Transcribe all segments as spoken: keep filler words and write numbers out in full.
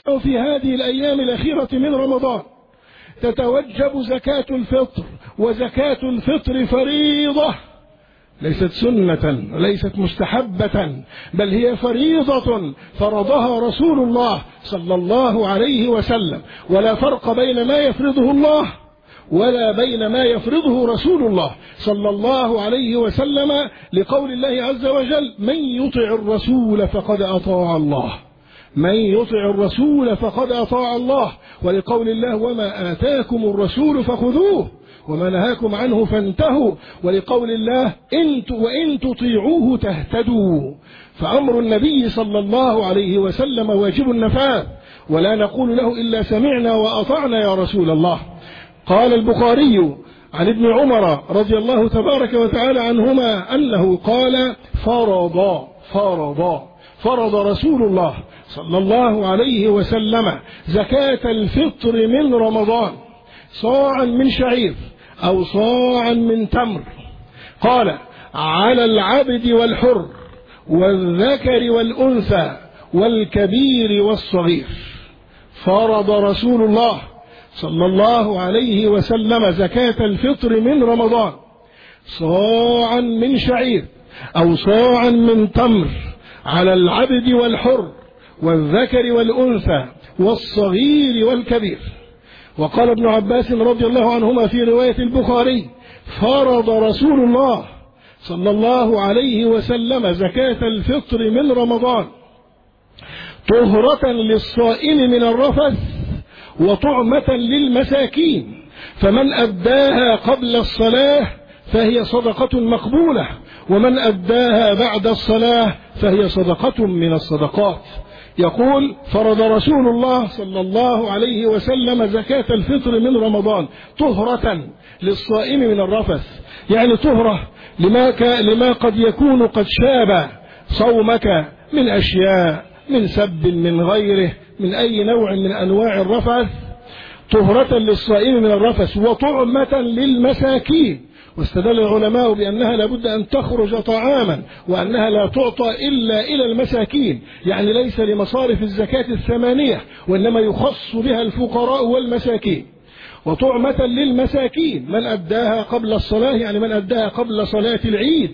في هذه الأيام الأخيرة من رمضان تتوجب زكاة الفطر، وزكاة الفطر فريضة ليست سنة ليست مستحبة، بل هي فريضة فرضها رسول الله صلى الله عليه وسلم، ولا فرق بين ما يفرضه الله ولا بين ما يفرضه رسول الله صلى الله عليه وسلم، لقول الله عز وجل: من يطع الرسول فقد أطاع الله، من يطع الرسول فقد أطاع الله، ولقول الله: وما آتاكم الرسول فخذوه وما نهاكم عنه فانتهوا، ولقول الله: إن وإن تطيعوه تهتدوا. فأمر النبي صلى الله عليه وسلم واجب النفاذ، ولا نقول له إلا سمعنا وأطعنا يا رسول الله. قال البخاري عن ابن عمر رضي الله تبارك وتعالى عنهما أنه قال: فرض فرض فرض رسول الله صلى الله عليه وسلم زكاة الفطر من رمضان صاعا من شعير أو صاعا من تمر، قال: على العبد والحر والذكر والأنثى والكبير والصغير. فرض رسول الله صلى الله عليه وسلم زكاة الفطر من رمضان صاعا من شعير أو صاعا من تمر على العبد والحر والذكر والأنثى والصغير والكبير. وقال ابن عباس رضي الله عنهما في رواية البخاري: فرض رسول الله صلى الله عليه وسلم زكاة الفطر من رمضان طهرة للصائم من الرفث وطعمة للمساكين، فمن أداها قبل الصلاة فهي صدقة مقبولة، ومن أداها بعد الصلاة فهي صدقة من الصدقات. يقول: فرض رسول الله صلى الله عليه وسلم زكاة الفطر من رمضان طهرة للصائم من الرفث، يعني طهرة لما, لما قد يكون قد شاب صومك من أشياء، من سب، من غيره، من أي نوع من أنواع الرفث، طهرة للصائم من الرفث وطعمة للمساكين. واستدل العلماء بأنها لابد أن تخرج طعاما، وأنها لا تعطى إلا إلى المساكين، يعني ليس لمصارف الزكاة الثمانية، وإنما يخص بها الفقراء والمساكين. وطعمة للمساكين من أداها قبل الصلاة، يعني من أداها قبل صلاة العيد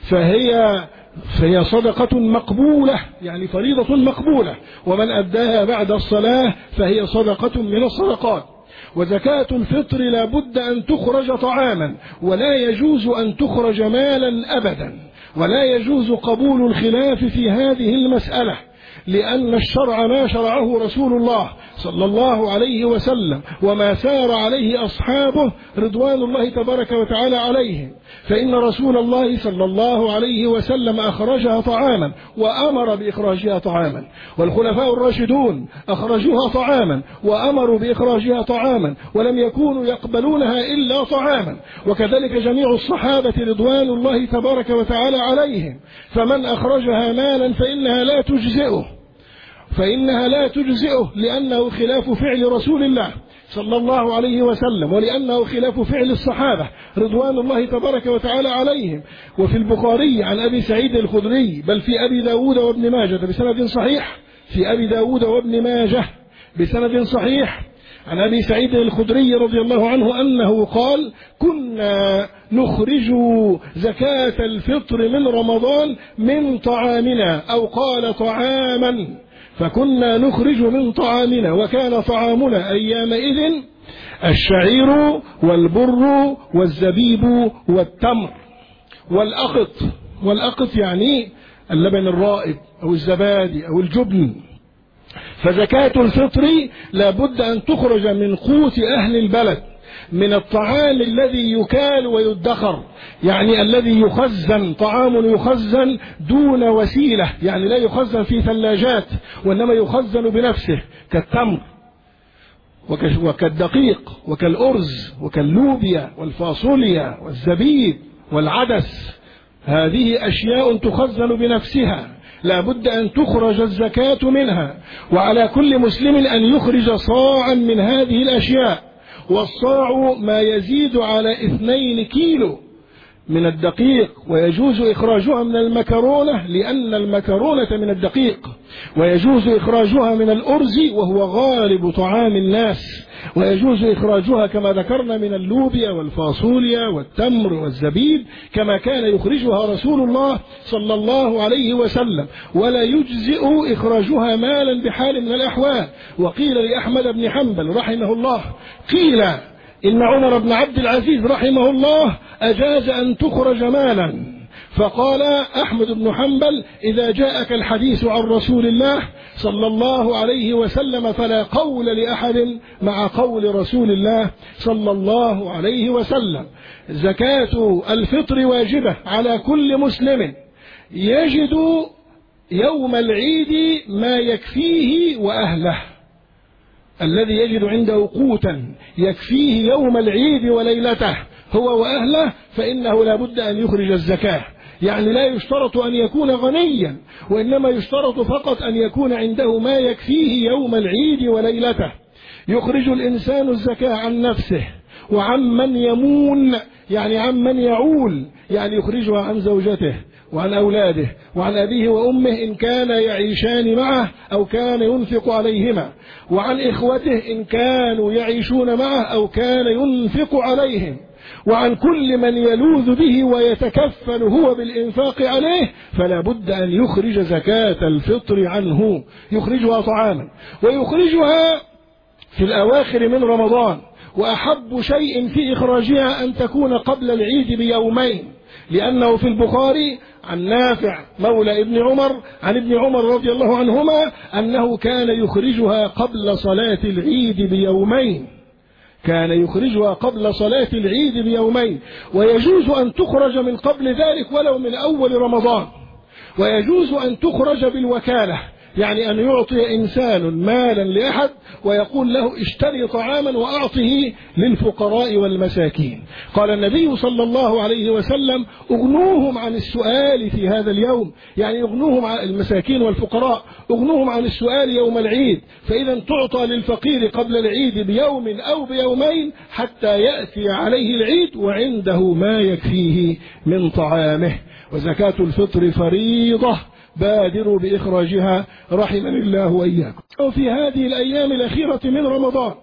فهي فهي صدقة مقبولة، يعني فريضة مقبولة، ومن أداها بعد الصلاة فهي صدقة من الصدقات. وزكاة الفطر لا بد أن تخرج طعاما، ولا يجوز أن تخرج مالا أبدا، ولا يجوز قبول الخلاف في هذه المسألة، لأن الشرع ما شرعه رسول الله صلى الله عليه وسلم وما سار عليه أصحابه رضوان الله تبارك وتعالى عليهم، فإن رسول الله صلى الله عليه وسلم أخرجها طعاما وأمر بإخراجها طعاما، والخلفاء الراشدون أخرجوها طعاما وأمروا بإخراجها طعاما، ولم يكونوا يقبلونها إلا طعاما، وكذلك جميع الصحابة رضوان الله تبارك وتعالى عليهم. فمن أخرجها مالا فإنها لا تجزئه فإنها لا تجزئه لأنه خلاف فعل رسول الله صلى الله عليه وسلم، ولأنه خلاف فعل الصحابة رضوان الله تبارك وتعالى عليهم. وفي البخاري عن أبي سعيد الخدري، بل في أبي داود وابن ماجة بسند صحيح، في أبي داود وابن ماجة بسند صحيح عن أبي سعيد الخدري رضي الله عنه أنه قال: كنا نخرج زكاة الفطر من رمضان من طعامنا، أو قال طعاما، فكنا نخرج من طعامنا، وكان طعامنا أيامئذ الشعير والبر والزبيب والتمر والأقط. والأقط يعني اللبن الرائب أو الزبادي أو الجبن. فزكاة الفطر لا بد أن تخرج من قوت أهل البلد، من الطعام الذي يكال ويدخر، يعني الذي يخزن، طعام يخزن دون وسيلة، يعني لا يخزن في ثلاجات وإنما يخزن بنفسه، كالتمر وكالدقيق وكالأرز وكاللوبيا والفاصوليا والزبيب والعدس. هذه أشياء تخزن بنفسها لا بد أن تخرج الزكاة منها، وعلى كل مسلم أن يخرج صاعا من هذه الأشياء، والصاع ما يزيد على اثنين كيلو من الدقيق، ويجوز إخراجها من المكرونة لأن المكرونة من الدقيق، ويجوز إخراجها من الأرز وهو غالب طعام الناس، ويجوز إخراجها كما ذكرنا من اللوبيا والفاصوليا والتمر والزبيب كما كان يخرجها رسول الله صلى الله عليه وسلم، ولا يجزئ إخراجها مالا بحال من الأحوال. وقيل لأحمد بن حنبل رحمه الله، قيل إن عمر بن عبد العزيز رحمه الله أجاز أن تخرج مالا، فقال أحمد بن حنبل إذا جاءك الحديث عن رسول الله صلى الله عليه وسلم فلا قول لأحد مع قول رسول الله صلى الله عليه وسلم. زكاة الفطر واجبة على كل مسلم يجد يوم العيد ما يكفيه وأهله، الذي يجد عنده قوتا يكفيه يوم العيد وليلته هو وأهله فإنه لا بد أن يخرج الزكاة. يعني لا يشترط أن يكون غنيا، وإنما يشترط فقط أن يكون عنده ما يكفيه يوم العيد وليلته. يخرج الإنسان الزكاة عن نفسه وعن من يمون، يعني عن من يعول، يعني يخرجها عن زوجته وعن أولاده وعن أبيه وأمه إن كان يعيشان معه أو كان ينفق عليهما، وعن إخوته إن كانوا يعيشون معه أو كان ينفق عليهم، وعن كل من يلوذ به ويتكفل هو بالإنفاق عليه، فلا بد أن يخرج زكاة الفطر عنه، يخرجها طعاما ويخرجها في الأواخر من رمضان. وأحب شيء في إخراجها أن تكون قبل العيد بيومين، لأنه في البخاري عن نافع مولى ابن عمر عن ابن عمر رضي الله عنهما أنه كان يخرجها قبل صلاة العيد بيومين، كان يخرجها قبل صلاة العيد بيومين. ويجوز أن تخرج من قبل ذلك ولو من أول رمضان، ويجوز أن تخرج بالوكالة، يعني أن يعطي إنسان مالا لأحد ويقول له اشتري طعاما وأعطه للفقراء والمساكين. قال النبي صلى الله عليه وسلم اغنوهم عن السؤال في هذا اليوم، يعني اغنوهم عن المساكين والفقراء، اغنوهم عن السؤال يوم العيد، فإذا تعطى للفقير قبل العيد بيوم أو بيومين حتى يأتي عليه العيد وعنده ما يكفيه من طعامه. وزكاة الفطر فريضة بادروا بإخراجها رحمني الله وإياكم. وفي هذه الأيام الأخيرة من رمضان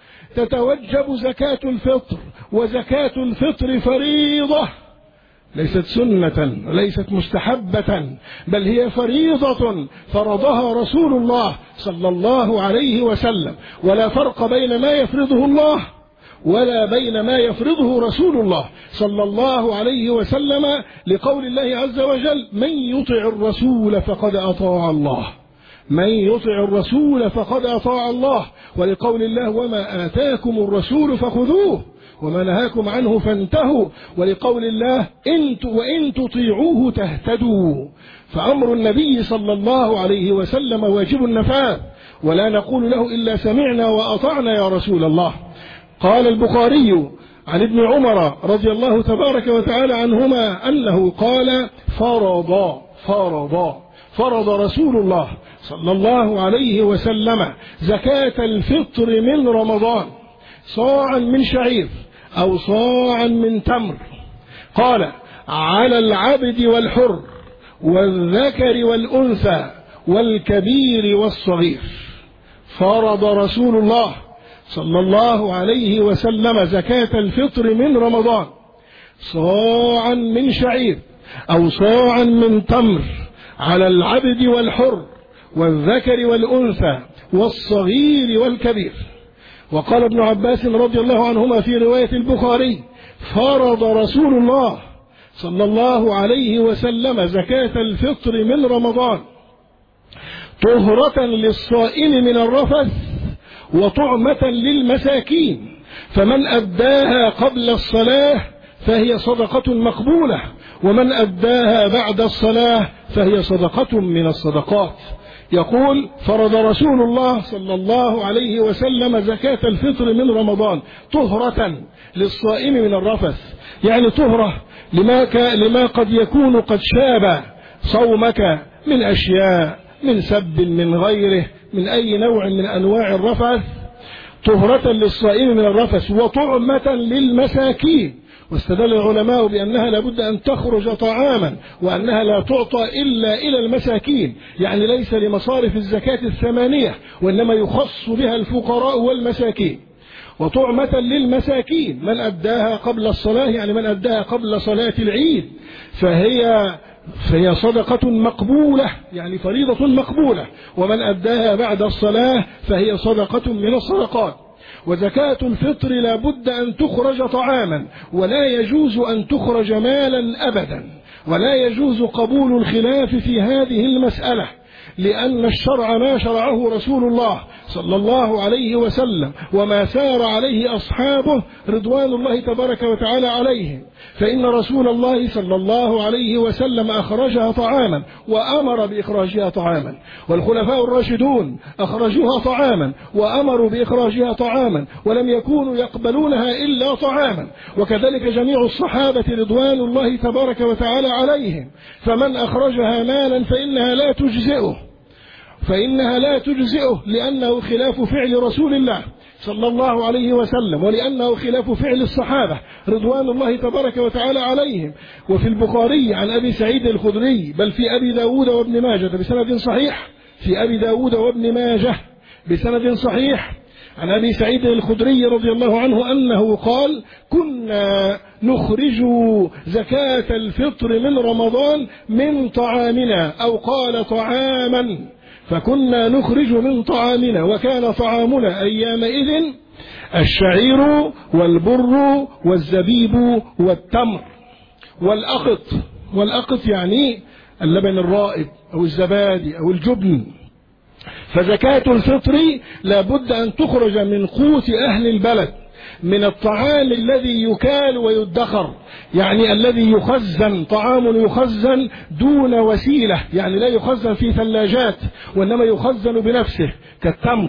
تتوجب زكاة الفطر، وزكاة الفطر فريضة ليست سنة وليست مستحبة، بل هي فريضة فرضها رسول الله صلى الله عليه وسلم، ولا فرق بين ما يفرضه الله ولا بين ما يفرضه رسول الله صلى الله عليه وسلم، لقول الله عز وجل من يطع الرسول فقد أطاع الله، من يطع الرسول فقد أطاع الله، ولقول الله وما آتاكم الرسول فخذوه وما نهاكم عنه فانتهوا، ولقول الله إن وإن تطيعوه تهتدوا. فأمر النبي صلى الله عليه وسلم واجب النفاذ، ولا نقول له إلا سمعنا وأطعنا يا رسول الله. قال البخاري عن ابن عمر رضي الله تبارك وتعالى عنهما أنه قال فرض فرض فرض رسول الله صلى الله عليه وسلم زكاة الفطر من رمضان صاعا من شعير أو صاعا من تمر، قال على العبد والحر والذكر والأنثى والكبير والصغير. فرض رسول الله صلى الله عليه وسلم زكاة الفطر من رمضان صاعا من شعير أو صاعا من تمر على العبد والحر والذكر والأنثى والصغير والكبير. وقال ابن عباس رضي الله عنهما في رواية البخاري فرض رسول الله صلى الله عليه وسلم زكاة الفطر من رمضان طهرة للصائم من الرفث وطعمة للمساكين، فمن أداها قبل الصلاة فهي صدقة مقبولة، ومن أداها بعد الصلاة فهي صدقة من الصدقات. يقول فرض رسول الله صلى الله عليه وسلم زكاة الفطر من رمضان طهرة للصائم من الرفث، يعني طهرة لما, لما قد يكون قد شاب صومك من أشياء، من سب من غيره، من أي نوع من أنواع الرفث، طهرة للصائم من الرفث وطعمة للمساكين. واستدل العلماء بأنها لابد أن تخرج طعاما، وأنها لا تعطى إلا إلى المساكين، يعني ليس لمصارف الزكاة الثمانية، وإنما يخص بها الفقراء والمساكين. وطعمة للمساكين من أداها قبل الصلاة، يعني من أداها قبل صلاة العيد، فهي فهي صدقة مقبولة، يعني فريضة مقبولة. ومن أداها بعد الصلاة فهي صدقة من الصدقات. وزكاة الفطر لا بد أن تخرج طعاما، ولا يجوز أن تخرج مالا أبدا، ولا يجوز قبول الخلاف في هذه المسألة، لأن الشرع ما شرعه رسول الله صلى الله عليه وسلم وما سار عليه أصحابه رضوان الله تبارك وتعالى عليهم، فإن رسول الله صلى الله عليه وسلم أخرجها طعاما وأمر بإخراجها طعاما، والخلفاء الراشدون أخرجوها طعاما وأمروا بإخراجها طعاما، ولم يكونوا يقبلونها إلا طعاما، وكذلك جميع الصحابة رضوان الله تبارك وتعالى عليهم. فمن أخرجها مالا فإنها لا تجزئه فإنها لا تجزئه لأنه خلاف فعل رسول الله صلى الله عليه وسلم، ولأنه خلاف فعل الصحابة رضوان الله تبارك وتعالى عليهم. وفي البخاري عن أبي سعيد الخدري، بل في أبي داود وابن ماجة بسند صحيح، في أبي داود وابن ماجة بسند صحيح عن أبي سعيد الخدري رضي الله عنه أنه قال: كنا نخرج زكاة الفطر من رمضان من طعامنا، أو قال طعاما، فكنا نخرج من طعامنا، وكان طعامنا أيامئذ الشعير والبر والزبيب والتمر والأقط. والأقط يعني اللبن الرائب أو الزبادي أو الجبن. فزكاة الفطر لا بد أن تخرج من قوت أهل البلد، من الطعام الذي يكال ويدخر، يعني الذي يخزن، طعام يخزن دون وسيلة، يعني لا يخزن في ثلاجات وإنما يخزن بنفسه، كالتمر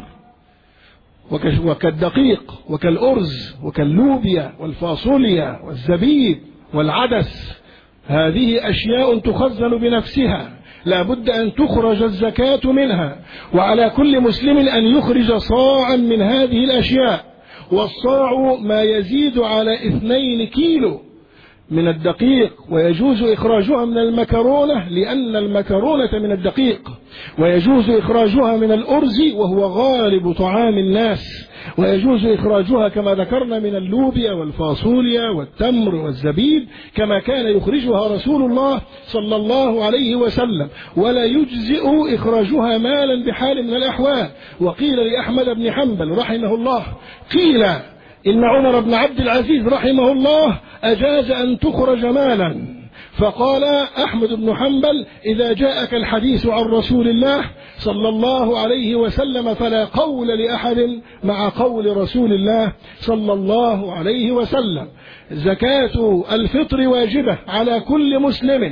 وكالدقيق وكالأرز وكاللوبيا والفاصوليا والزبيب والعدس. هذه أشياء تخزن بنفسها، لا بد أن تخرج الزكاة منها، وعلى كل مسلم أن يخرج صاعا من هذه الأشياء، والصاع ما يزيد على اثنين كيلو من الدقيق، ويجوز إخراجها من المكرونة لأن المكرونة من الدقيق، ويجوز إخراجها من الأرز وهو غالب طعام الناس، ويجوز إخراجها كما ذكرنا من اللوبيا والفاصوليا والتمر والزبيب كما كان يخرجها رسول الله صلى الله عليه وسلم، ولا يجزئ إخراجها مالا بحال من الأحوال. وقيل لأحمد بن حنبل رحمه الله، قيل إن عمر بن عبد العزيز رحمه الله أجاز أن تخرج مالا، فقال أحمد بن حنبل: إذا جاءك الحديث عن رسول الله صلى الله عليه وسلم فلا قول لأحد مع قول رسول الله صلى الله عليه وسلم. زكاة الفطر واجبة على كل مسلم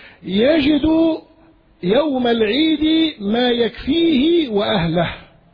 يجد يوم العيد ما يكفيه وأهله،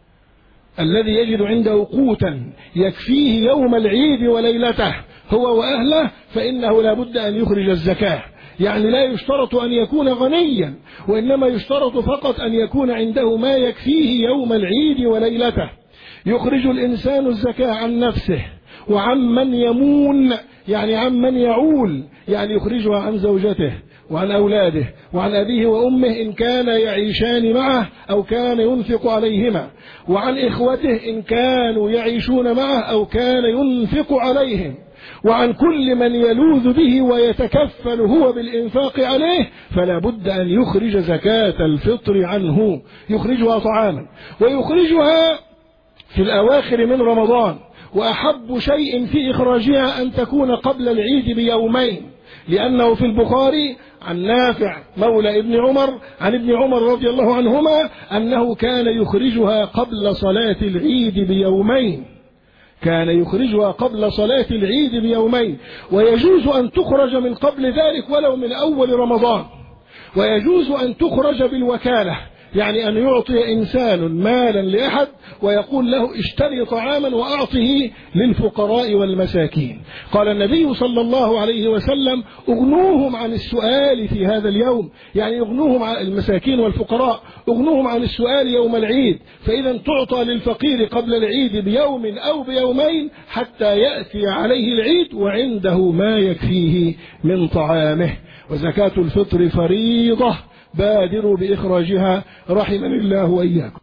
الذي يجد عنده قوتا يكفيه يوم العيد وليلته هو وأهله، فإنه لا بد أن يخرج الزكاة. يعني لا يشترط أن يكون غنيا، وإنما يشترط فقط أن يكون عنده ما يكفيه يوم العيد وليلته. يخرج الإنسان الزكاة عن نفسه وعن من يمون، يعني عن من يعول، يعني يخرجها عن زوجته وعن أولاده وعن أبيه وأمه إن كان يعيشان معه أو كان ينفق عليهما، وعن إخوته إن كانوا يعيشون معه أو كان ينفق عليهم، وعن كل من يلوذ به ويتكفل هو بالإنفاق عليه، فلا بد أن يخرج زكاة الفطر عنه، يخرجها طعاما، ويخرجها في الأواخر من رمضان. وأحب شيء في إخراجها أن تكون قبل العيد بيومين، لأنه في البخاري عن نافع مولى ابن عمر عن ابن عمر رضي الله عنهما أنه كان يخرجها قبل صلاة العيد بيومين، كان يخرجها قبل صلاة العيد بيومين. ويجوز أن تخرج من قبل ذلك ولو من أول رمضان، ويجوز أن تخرج بالوكالة، يعني أن يعطي إنسان مالا لأحد ويقول له اشتري طعاما وأعطه للفقراء والمساكين. قال النبي صلى الله عليه وسلم اغنوهم عن السؤال في هذا اليوم، يعني اغنوهم عن المساكين والفقراء، اغنوهم عن السؤال يوم العيد، فإذا تعطى للفقير قبل العيد بيوم أو بيومين حتى يأتي عليه العيد وعنده ما يكفيه من طعامه. وزكاة الفطر فريضة، بادروا بإخراجها رحمني الله وإياكم.